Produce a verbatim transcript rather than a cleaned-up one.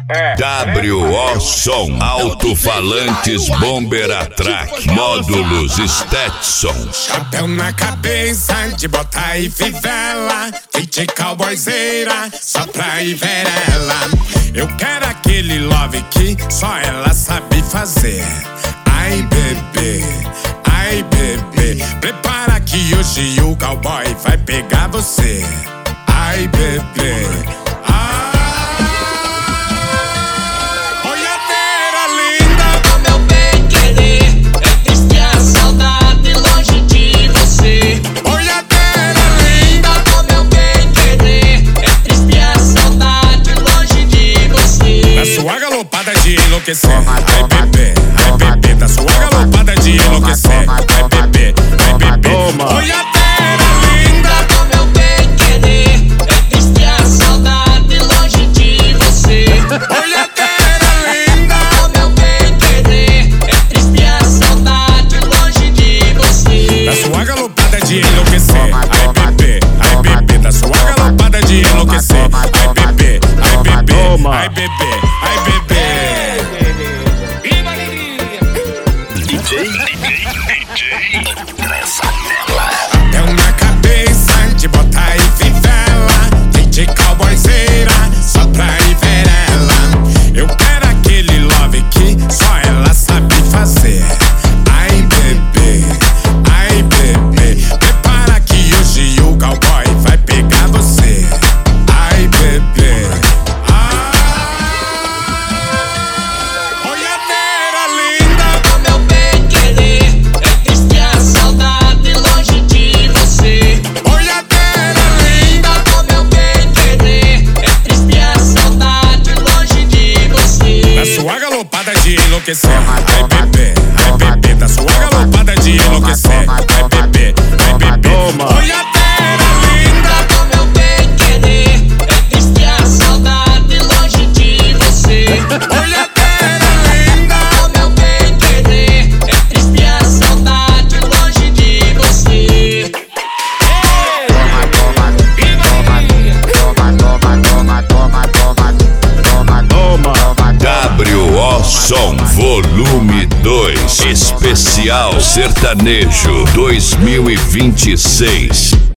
W O Som, alto-falantes Bomber Atrack, módulos Stetson. Chapéu na cabeça, de bota e fivela, D J cowboyzeira, só pra ir ver ela. Eu quero aquele love que só ela sabe fazer. Ai bebê, ai bebê, prepara que hoje o cowboy vai pegar você. Ai bebê, ai. De enlouquecer, ai bebê, ai bebê, da sua galopada de enlouquecer, ai bebê, ai bebê. Oi, a terra linda do meu bem querer, é triste a saudade longe de você. Oi, a terra linda do meu bem querer, é triste a saudade longe de você. Da sua galopada de enlouquecer, ai bebê, ai bebê, da sua galopada de enlouquecer, ai bebê, ai bebê, ai bebê, ai bebê. Chapéu na cabeça, de bota e fivela, D J cowboyzeira, só pra ir ver ela. Eu quero aquele love que só ela sabe fazer. Ai bebê, ai bebê, prepara que hoje o cowboy vai pegar você. Ai bebê, ai. Oi, a terra linda do meu bem querer, é triste a saudade longe de você. Oi, a terra linda do meu bem querer, é triste a saudade longe de você. Da sua galopada de enlouquecer, ai bebê, ai bebê, da sua galopada de enlouquecer, ai bebê, ai bebê. Oi, a terra linda do meu bem querer, é triste a saudade longe de você. Oi, a terra linda do meu bem querer, é triste a saudade longe de você. W O Som Volume dois, Especial Sertanejo dois mil e vinte e seis.